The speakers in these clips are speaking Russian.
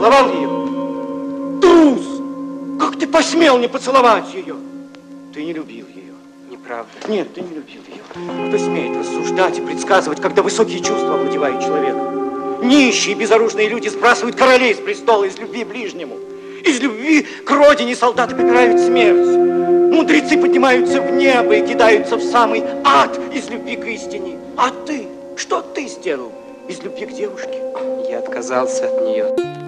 поцеловал ее? Трус! Как ты посмел не поцеловать ее? Ты не любил ее. Неправда. Нет, ты не любил ее. Кто смеет рассуждать и предсказывать, когда высокие чувства овладевают человеком? Нищие, безоружные люди сбрасывают королей с престола из любви к ближнему. Из любви к родине солдаты выбирают смерть. Мудрецы поднимаются в небо и кидаются в самый ад из любви к истине. А ты? Что ты сделал из любви к девушке? Я отказался от нее.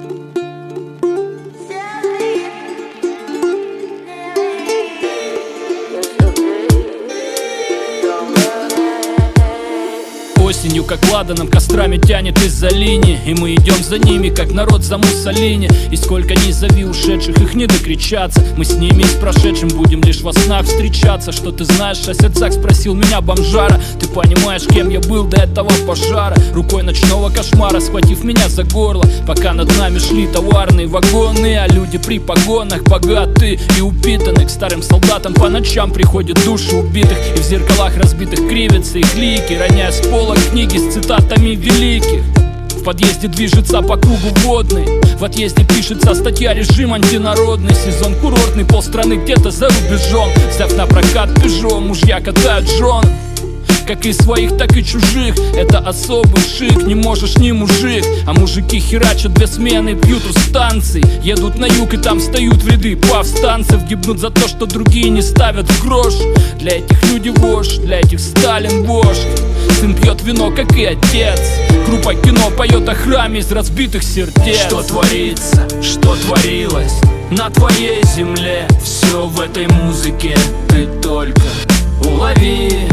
Осенью, как ладаном, кострами тянет из-за линии, и мы идем за ними, как народ за Муссолини. И сколько ни зови ушедших, их не докричаться. Мы с ними и с прошедшим будем лишь во снах встречаться. Что ты знаешь о сердцах, спросил меня бомжара. Ты понимаешь, кем я был до этого пожара? Рукой ночного кошмара, схватив меня за горло, пока над нами шли товарные вагоны. А люди при погонах богатые и упитаны. К старым солдатам по ночам приходят души убитых, и в зеркалах разбитых кривятся их лики, роняя с пола книги с цитатами великих. В подъезде движется по кругу водный, в отъезде пишется статья «Режим антинародный». Сезон курортный, полстраны где-то за рубежом. Взяв на прокат Peugeot, мужья катают жен. Как и своих, так и чужих. Это особый шик, не можешь ни мужик. А мужики херачат две смены, пьют у станций, едут на юг и там встают в ряды повстанцев. Гибнут за то, что другие не ставят в грош. Для этих люди вождь, для этих Сталин вождь. Сын пьет вино, как и отец. Группа кино поет о храме из разбитых сердец. Что творится, что творилось на твоей земле? Все в этой музыке ты только улови.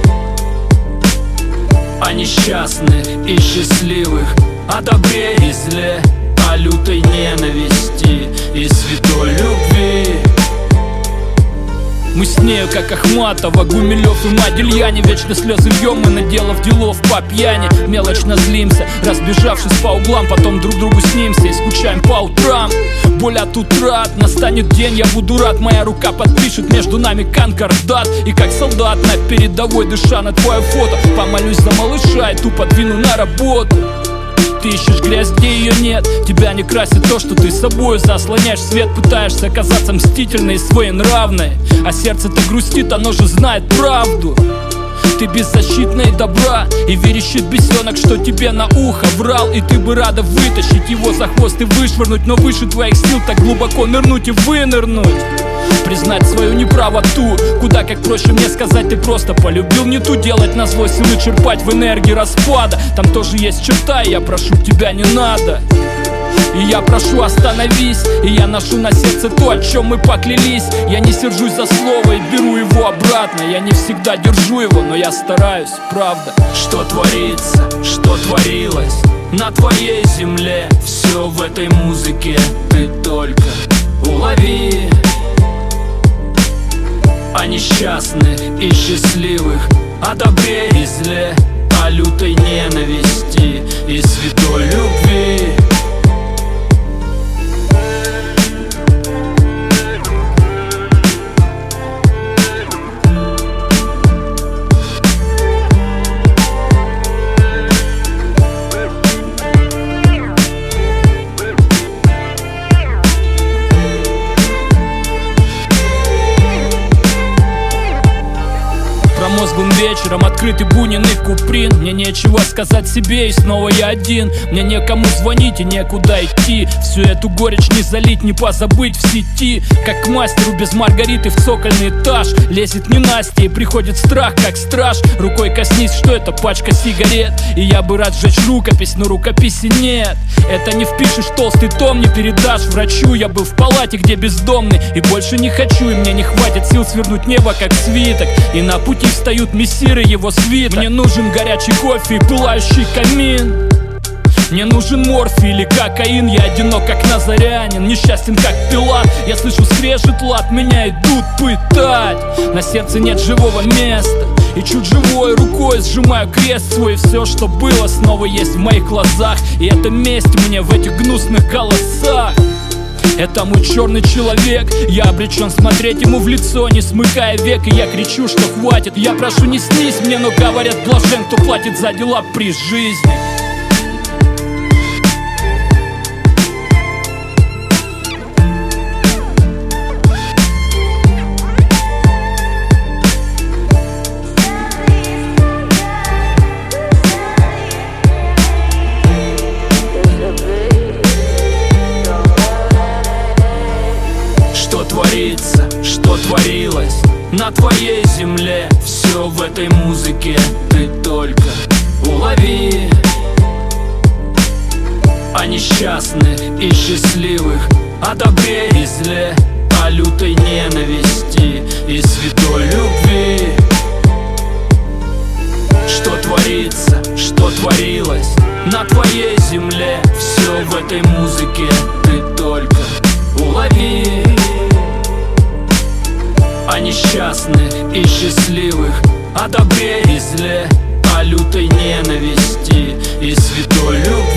О несчастных и счастливых, о добре и зле, о лютой ненависти и святой любви. Мы с нею, как Ахматова, Гумилев и Модельяне. Вечно слезы льем мы, наделав делов по пьяни. Мелочно злимся, разбежавшись по углам, потом друг другу снимся и скучаем по утрам. Боль от утрат, настанет день, я буду рад. Моя рука подпишет между нами конкордат. И как солдат на передовой, дыша на твое фото, помолюсь за малыша и тупо двину на работу. Ты ищешь грязь, где ее нет. Тебя не красит то, что ты собой заслоняешь свет. Пытаешься казаться мстительной и своенравной, а сердце-то грустит, оно же знает правду. Ты беззащитна и добра, и верещит бесенок, что тебе на ухо врал. И ты бы рада вытащить его за хвост и вышвырнуть, но выше твоих сил так глубоко нырнуть и вынырнуть. Признать свою неправоту, куда как проще мне сказать: ты просто полюбил не ту. Делать назло, силы черпать в энергии распада. Там тоже есть черта, и я прошу тебя, не надо. И я прошу, остановись. И я ношу на сердце то, о чем мы поклялись. Я не сержусь за слово и беру его обратно. Я не всегда держу его, но я стараюсь, правда. Что творится, что творилось на твоей земле? Все в этой музыке ты только улови. О несчастных и счастливых, о добре и зле, о лютой ненависти и святой любви. Промозглым вечером открытый Бунин и Куприн. Мне нечего сказать себе, и снова я один. Мне некому звонить и некуда идти. Всю эту горечь не залить, не позабыть в сети. Как к мастеру без Маргариты в цокольный этаж лезет ненастье и приходит страх, как страж. Рукой коснись, что это пачка сигарет. И я бы рад сжечь рукопись, но рукописи нет. Это не впишешь, толстый том не передашь врачу. Я был в палате, где бездомный, и больше не хочу. И мне не хватит сил свернуть небо, как свиток. И на пути встают мессиры его свита. Мне нужен горячий кофе и пылающий камин. Мне нужен морфий или кокаин. Я одинок, как назарянин, несчастен, как Пилат. Я слышу скрежет лад, меня идут пытать. На сердце нет живого места, и чуть живой рукой сжимаю крест свой. Все, что было, снова есть в моих глазах. И это месть мне в этих гнусных голосах. Это мой черный человек, я обречен смотреть ему в лицо, не смыкая век. И я кричу, что хватит. Я прошу, не снись мне, но говорят, блажен, кто платит за дела при жизни. творилось на твоей земле. Все в этой музыке ты только улови. О несчастных и счастливых, о добре и зле, о лютой ненависти и святой любви. Что творится, что творилось на твоей земле. Все в этой музыке ты только улови. О несчастных и счастливых, о добре и зле, о лютой ненависти и святой любви.